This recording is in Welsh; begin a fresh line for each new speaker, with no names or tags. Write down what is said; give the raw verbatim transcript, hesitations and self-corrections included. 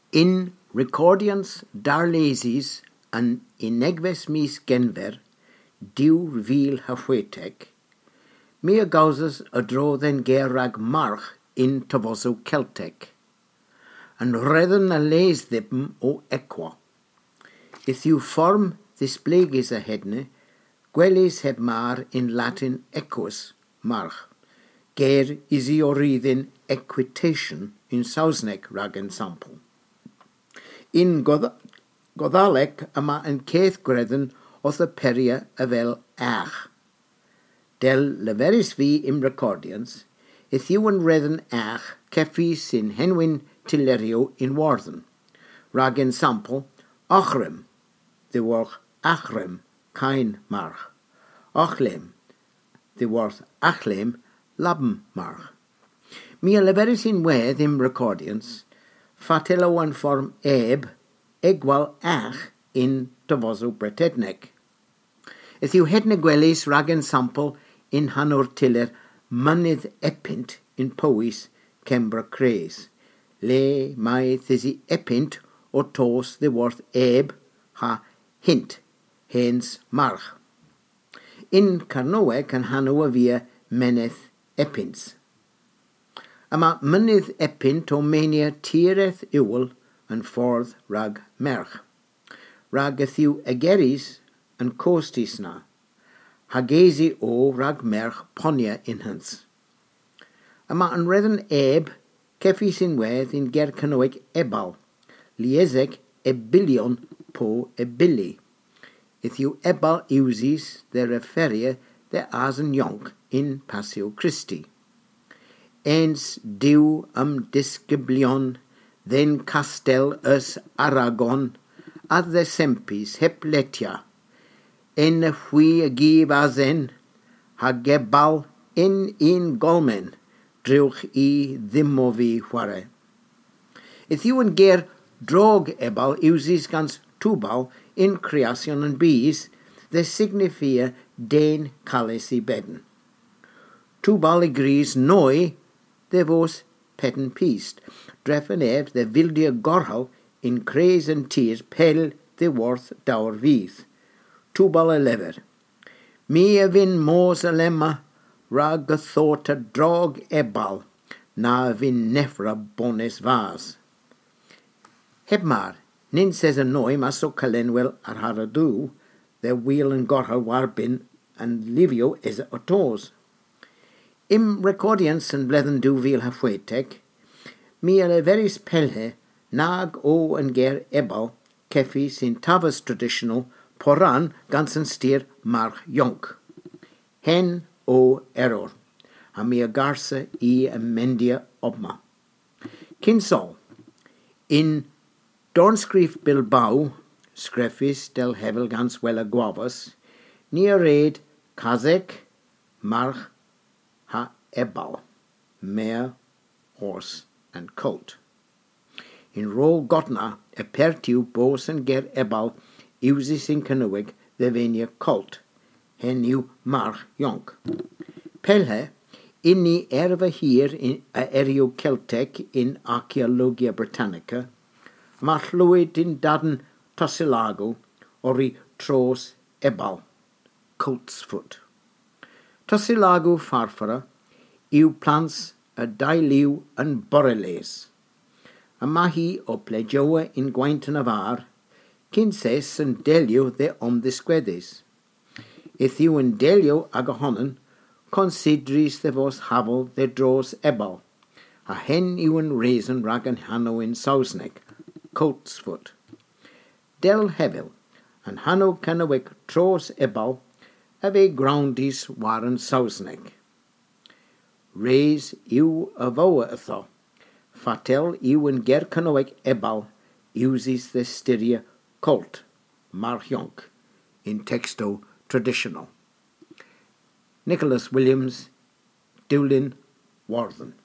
In recordians darlesis an inegves mis genver, diw vil hafweteg, mi gausas a dro then gerag march in tavoso Celtec, and redden a les thipm o equa. If you form this plegis a hedne, gwelis heb mar in Latin equus march, ger isi oridin equitation in Sausneg rag ensample. In Godalec ama yn ceith gredden oedd y peria a fel ach. Del leveris fi im recordians, ith yw yn redden ach cefi sy'n henwyn tilerio in Warden. Rag ensample, ochrem, the worth achrem, kain march. Ochlem, the worth achlem, labm march. Mi a leveris in wedd im recordians, fatelo an form eb, egwal ach in Tovoso Bretednec. If you hedne gwelis rag ensample in hanor tiller mynydd epint in Powys, Cembra Cres. Le mai thisi epint o tos the worth eb ha hint, hens march. In Carnoe can hanno via meneth epints. Ama mynydd epint o mania tireth iwl and forth rag merch. Rag ythiw egeris and costis na. Hagesi o rag merch ponia in hans. Ama an redden eb cefis in wedd in ger canoeg ebal. Lieseg ebilion po ebili. Ythiw ebal usis the referia the asen yonk in Passio Christi. Ens diw am disgyblion, then castel us Aragon, ad the sempis hepletia, en fwy a gib azen, ha gebal in in golmen, drwch I ddimofi chwarae. If you and ger drog ebal uses gans tubal in creation and bees, the signifia den calis I bedden. Tubal agrees noi, de vos petten piest, dreffen ef de wildia gorhal in crees and tears pel de worth daur vieth. Tubal a lever. Mi a vin mos a lemma, rag a thought a drog ebal, na vin nefra bones vas. Hebmar, nin says a noi maso calenwel ar haradu, the wheel and gorhal warbin and livio is a tos. Im recordians and blethen du vil hafweteg, mi a leveris pelhe, nag o and ger ebal, kefis in tavas traditional, poran gansen stier march jonk. Hen o error, a mi a garse I a mendia obma. Kinsol, in Dornscrif Bilbao, screfis del hevel gans wella guavas, near raid kazek march ha ebal, mare, horse, and colt. In Ro Gotna, a pertiu bos and ger ebal, uses in Canoeg the venia colt, heniu march jonk. Pelhe, inni erva hier in a erio Celtec in Archaeologia Britannica, marchluid in daden Tosilago, ori tros ebal, colt's foot. Tosilago farfara, iw plants a dailiw yn boreles. A mahi o plejoa in gwaint yn avar, cinses yn delio de om disgwedis. If yw yn delio ag ahonen, considris de vos havel de dros ebal, a hen yw yn reason rag yn hanno in Sausneg, colt's foot. Del hevel, and hanno canawek tros ebal, ave groundis waren Sausneg. Reis yw a voa atho, fatel yw yn ger canoeg ebal, uses the styria colt, marchionk, in texto traditional. Nicholas Williams, Dewlin, Warden.